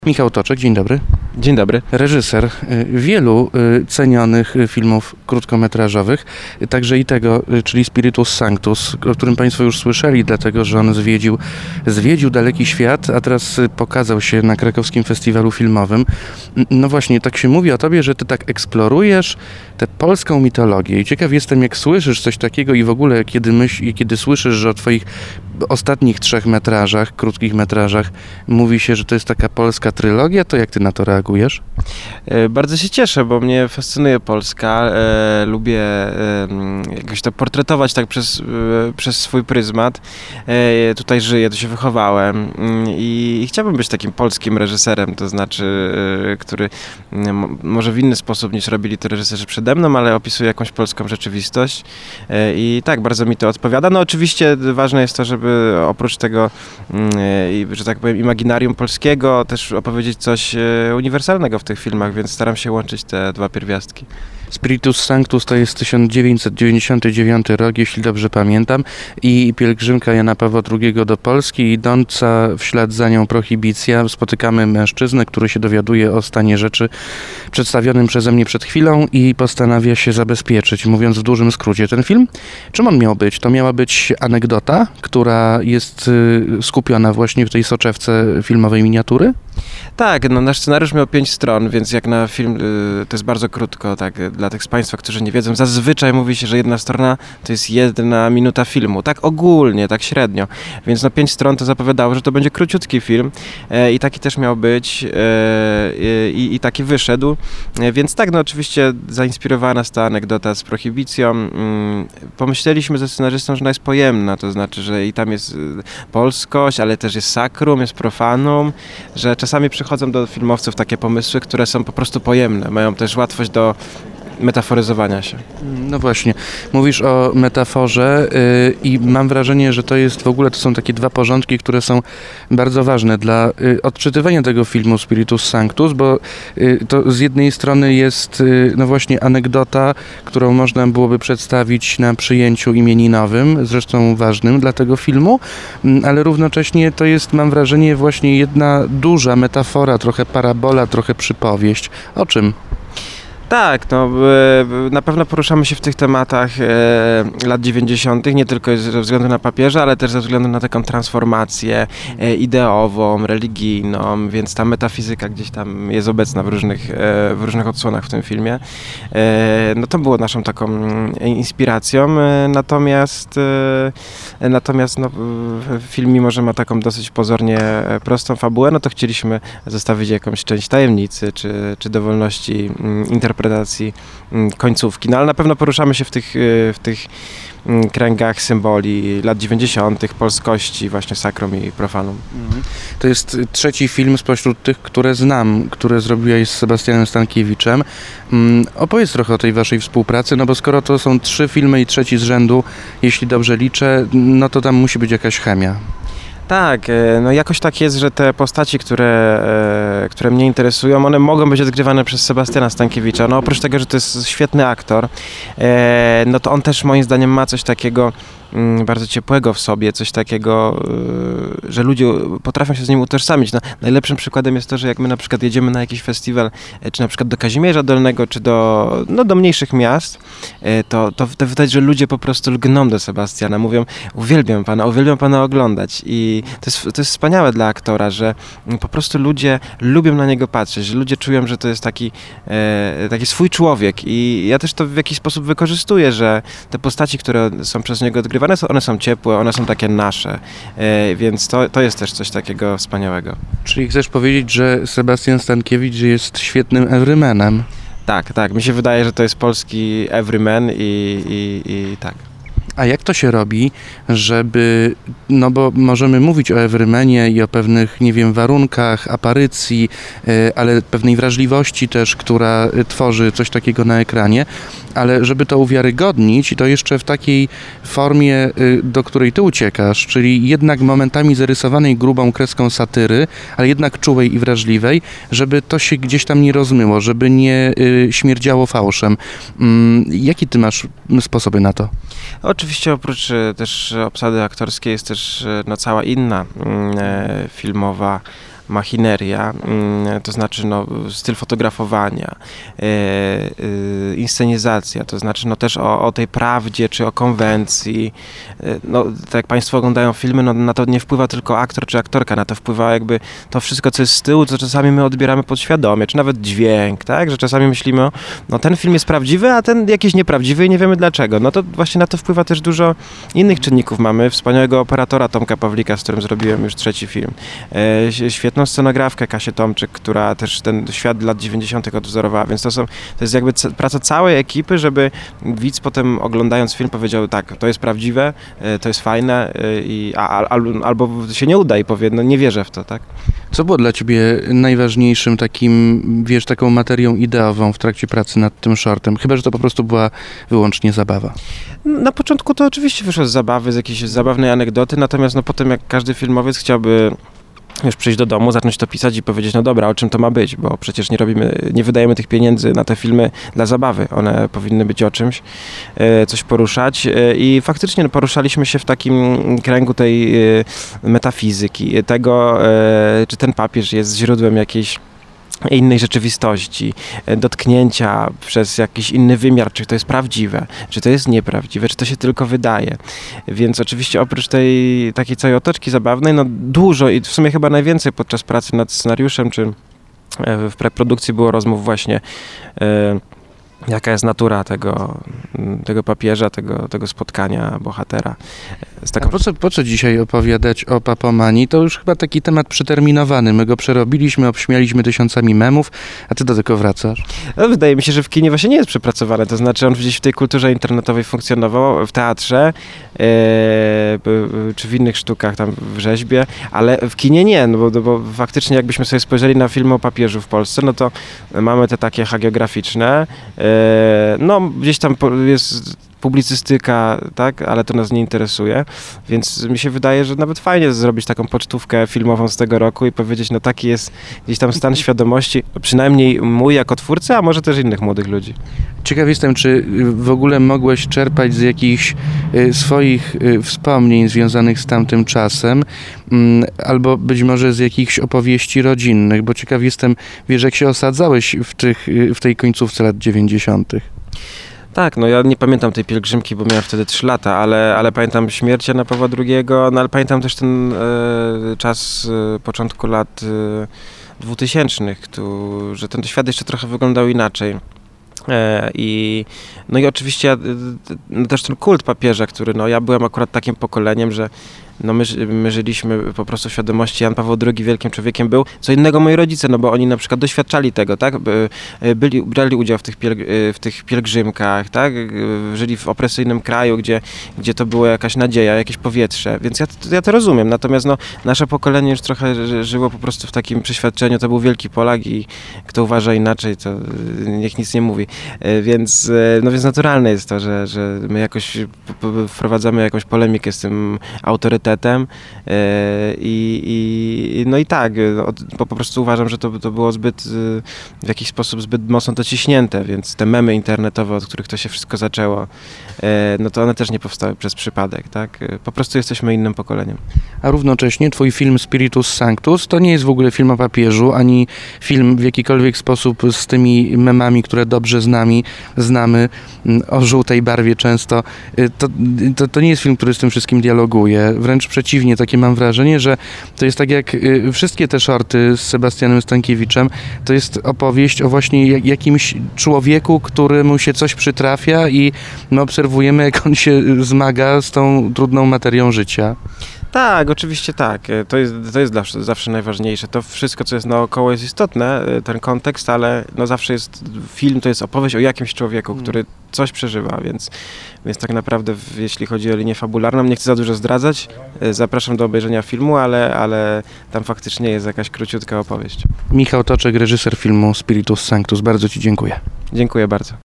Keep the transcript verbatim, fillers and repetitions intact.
Michał Toczek, dzień dobry. Dzień dobry. Reżyser wielu cenionych filmów krótkometrażowych, także i tego, czyli Spiritus Sanctus, o którym Państwo już słyszeli, dlatego że on zwiedził, zwiedził daleki świat, a teraz pokazał się na krakowskim festiwalu filmowym. No właśnie, tak się mówi o Tobie, że Ty tak eksplorujesz tę polską mitologię i ciekaw jestem, jak słyszysz coś takiego i w ogóle kiedy, myśl, kiedy słyszysz, że o Twoich ostatnich trzech metrażach, krótkich metrażach mówi się, że to jest taka polska trylogia, to jak Ty na to reagujesz? Bardzo się cieszę, bo mnie fascynuje Polska. E, lubię e, jakoś to portretować tak przez, e, przez swój pryzmat. E, tutaj żyję, tu się wychowałem i, i chciałbym być takim polskim reżyserem, to znaczy, e, który m, może w inny sposób niż robili to reżyserzy przede mną, ale opisuje jakąś polską rzeczywistość. E, I tak, bardzo mi to odpowiada. No oczywiście ważne jest to, żeby oprócz tego, e, że tak powiem, imaginarium polskiego, też opowiedzieć coś uniwersalnego w tych filmach, więc staram się łączyć te dwa pierwiastki. Spiritus Sanctus to jest tysiąc dziewięćset dziewięćdziesiąty dziewiąty rok, jeśli dobrze pamiętam, i pielgrzymka Jana Pawła drugiego do Polski, idąca w ślad za nią prohibicja. Spotykamy mężczyznę, który się dowiaduje o stanie rzeczy przedstawionym przeze mnie przed chwilą i postanawia się zabezpieczyć, mówiąc w dużym skrócie. Ten film, czym on miał być? To miała być anegdota, która jest skupiona właśnie w tej soczewce filmowej miniatury? Tak, no nasz scenariusz miał pięć stron, więc jak na film y, to jest bardzo krótko, tak, dla tych z Państwa, którzy nie wiedzą, zazwyczaj mówi się, że jedna strona to jest jedna minuta filmu, tak ogólnie, tak średnio, więc na pięć stron to zapowiadało, że to będzie króciutki film e, i taki też miał być e, i, i taki wyszedł, e, więc tak, no oczywiście zainspirowała nas ta anegdota z prohibicją. Mm, pomyśleliśmy ze scenarzystą, że ona jest pojemna, to znaczy, że i tam jest polskość, ale też jest sakrum, jest profanum, że czasami przychodzą do filmowców takie pomysły, które są po prostu pojemne, mają też łatwość do metaforyzowania się. No właśnie, mówisz o metaforze yy, i mam wrażenie, że to jest w ogóle, to są takie dwa porządki, które są bardzo ważne dla yy, odczytywania tego filmu Spiritus Sanctus, bo yy, to z jednej strony jest yy, no właśnie anegdota, którą można byłoby przedstawić na przyjęciu imieninowym, zresztą ważnym dla tego filmu, yy, ale równocześnie to jest, mam wrażenie, właśnie jedna duża metafora, trochę parabola, trochę przypowieść. O czym? Tak, no na pewno poruszamy się w tych tematach e, lat dziewięćdziesiątych, nie tylko ze względu na papieża, ale też ze względu na taką transformację e, ideową, religijną, więc ta metafizyka gdzieś tam jest obecna w różnych, e, w różnych odsłonach w tym filmie. E, no to było naszą taką inspiracją, e, natomiast e, natomiast no, film, mimo że ma taką dosyć pozornie prostą fabułę, no to chcieliśmy zostawić jakąś część tajemnicy, czy, czy dowolności interpretacji interpretacji końcówki. No ale na pewno poruszamy się w tych, w tych kręgach symboli lat dziewięćdziesiątych, polskości, właśnie sakrum i profanum. To jest trzeci film spośród tych, które znam, które zrobiłeś z Sebastianem Stankiewiczem. Opowiedz trochę o tej waszej współpracy, no bo skoro to są trzy filmy i trzeci z rzędu, jeśli dobrze liczę, no to tam musi być jakaś chemia. Tak, no jakoś tak jest, że te postaci, które, które mnie interesują, one mogą być odgrywane przez Sebastiana Stankiewicza. No oprócz tego, że to jest świetny aktor, no to on też moim zdaniem ma coś takiego bardzo ciepłego w sobie, coś takiego, że ludzie potrafią się z nim utożsamić. No, najlepszym przykładem jest to, że jak my na przykład jedziemy na jakiś festiwal, czy na przykład do Kazimierza Dolnego, czy do, no, do mniejszych miast, to, to, to widać, że ludzie po prostu lgną do Sebastiana, mówią: uwielbiam pana, uwielbiam pana oglądać. I to jest, to jest wspaniałe dla aktora, że po prostu ludzie lubią na niego patrzeć, że ludzie czują, że to jest taki, taki swój człowiek. I ja też to w jakiś sposób wykorzystuję, że te postaci, które są przez niego odgrywane, One są, one są ciepłe, one są takie nasze, e, więc to, to jest też coś takiego wspaniałego. Czyli chcesz powiedzieć, że Sebastian Stankiewicz jest świetnym everymanem? Tak, tak. Mi się wydaje, że to jest polski everyman i, i, i tak. A jak to się robi, żeby, no bo możemy mówić o everymanie i o pewnych, nie wiem, warunkach, aparycji, ale pewnej wrażliwości też, która tworzy coś takiego na ekranie, ale żeby to uwiarygodnić, i to jeszcze w takiej formie, do której ty uciekasz, czyli jednak momentami zarysowanej grubą kreską satyry, ale jednak czułej i wrażliwej, żeby to się gdzieś tam nie rozmyło, żeby nie śmierdziało fałszem. Jaki ty masz sposoby na to? Oczywiście oprócz też obsady aktorskiej jest też no, cała inna e, filmowa machineria, to znaczy no, styl fotografowania, inscenizacja, to znaczy no, też o, o tej prawdzie czy o konwencji. No, tak jak Państwo oglądają filmy, no, na to nie wpływa tylko aktor czy aktorka, na to wpływa jakby to wszystko, co jest z tyłu, co czasami my odbieramy podświadomie, czy nawet dźwięk, tak? Że czasami myślimy, no ten film jest prawdziwy, a ten jakiś nieprawdziwy i nie wiemy dlaczego. No to właśnie na to wpływa też dużo innych czynników. Mamy wspaniałego operatora Tomka Pawlika, z którym zrobiłem już trzeci film. E, świetną scenografkę Kasię Tomczyk, która też ten świat lat dziewięćdziesiątych odwzorowała, więc to są, to jest jakby c- praca całej ekipy, żeby widz potem oglądając film powiedział, tak, to jest prawdziwe, e, to jest fajne, e, i, a, a, albo się nie uda i powie, no nie wierzę w to, tak? Co było dla ciebie najważniejszym takim, wiesz, taką materią ideową w trakcie pracy nad tym shortem? Chyba że to po prostu była wyłącznie zabawa. Na początku to oczywiście wyszło z zabawy, z jakiejś zabawnej anegdoty, natomiast no potem jak każdy filmowiec chciałby już przyjść do domu, zacząć to pisać i powiedzieć, no dobra, o czym to ma być, bo przecież nie robimy, nie wydajemy tych pieniędzy na te filmy dla zabawy. One powinny być o czymś, coś poruszać i faktycznie no, poruszaliśmy się w takim kręgu tej metafizyki, tego, czy ten papież jest źródłem jakiejś innej rzeczywistości, dotknięcia przez jakiś inny wymiar, czy to jest prawdziwe, czy to jest nieprawdziwe, czy to się tylko wydaje. Więc oczywiście oprócz tej takiej całej otoczki zabawnej, no dużo i w sumie chyba najwięcej podczas pracy nad scenariuszem, czy w preprodukcji było rozmów właśnie jaka jest natura tego, tego papieża, tego, tego spotkania bohatera. Z taką... A po co, po co dzisiaj opowiadać o papomanii? To już chyba taki temat przeterminowany. My go przerobiliśmy, obśmialiśmy tysiącami memów, a ty do tego wracasz. No, wydaje mi się, że w kinie właśnie nie jest przepracowany. To znaczy on gdzieś w tej kulturze internetowej funkcjonował, w teatrze e, czy w innych sztukach, tam w rzeźbie, ale w kinie nie, no bo, bo faktycznie jakbyśmy sobie spojrzeli na filmy o papieżu w Polsce, no to mamy te takie hagiograficzne, e, no gdzieś tam jest publicystyka, tak, ale to nas nie interesuje, więc mi się wydaje, że nawet fajnie jest zrobić taką pocztówkę filmową z tego roku i powiedzieć, no taki jest gdzieś tam stan świadomości, przynajmniej mój jako twórcy, a może też innych młodych ludzi. Ciekaw jestem, czy w ogóle mogłeś czerpać z jakichś y, swoich y, wspomnień związanych z tamtym czasem, y, albo być może z jakichś opowieści rodzinnych, bo ciekaw jestem, wiesz, jak się osadzałeś w, tych, y, w tej końcówce lat dziewięćdziesiątych. Tak, no ja nie pamiętam tej pielgrzymki, bo miałem wtedy trzy lata, ale, ale pamiętam śmierć Jana Pawła drugiego, no ale pamiętam też ten e, czas e, początku lat e, dwutysięcznych, tu, że ten świat jeszcze trochę wyglądał inaczej. E, i, no i oczywiście no też ten kult papieża, który, no ja byłem akurat takim pokoleniem, że no my, my żyliśmy po prostu w świadomości, Jan Paweł drugi wielkim człowiekiem był. Co innego moi rodzice, no bo oni na przykład doświadczali tego, tak? Byli, brali udział w tych, pielg- w tych pielgrzymkach, tak? Żyli w opresyjnym kraju, gdzie, gdzie to była jakaś nadzieja, jakieś powietrze, więc ja, ja to rozumiem. Natomiast no, nasze pokolenie już trochę żyło po prostu w takim przeświadczeniu, to był wielki Polak i kto uważa inaczej, to niech nic nie mówi. Więc, no więc naturalne jest to, że, że my jakoś wprowadzamy jakąś polemikę z tym autorytetem. I, i, no i tak, po prostu uważam, że to, to było zbyt, w jakiś sposób zbyt mocno dociśnięte, więc te memy internetowe, od których to się wszystko zaczęło, no to one też nie powstały przez przypadek, tak? Po prostu jesteśmy innym pokoleniem. A równocześnie twój film Spiritus Sanctus to nie jest w ogóle film o papieżu, ani film w jakikolwiek sposób z tymi memami, które dobrze z nami znamy, o żółtej barwie często. To, to, to nie jest film, który z tym wszystkim dialoguje. Wręcz przeciwnie, takie mam wrażenie, że to jest tak jak y, wszystkie te shorty z Sebastianem Stankiewiczem, to jest opowieść o właśnie jak, jakimś człowieku, któremu się coś przytrafia i my obserwujemy, jak on się zmaga z tą trudną materią życia. Tak, oczywiście tak. To jest, to jest zawsze, zawsze najważniejsze. To wszystko, co jest naokoło, jest istotne, ten kontekst, ale no zawsze jest film, to jest opowieść o jakimś człowieku, który coś przeżywa, więc, więc tak naprawdę jeśli chodzi o linię fabularną, nie chcę za dużo zdradzać, zapraszam do obejrzenia filmu, ale, ale tam faktycznie jest jakaś króciutka opowieść. Michał Toczek, reżyser filmu Spiritus Sanctus. Bardzo ci dziękuję. Dziękuję bardzo.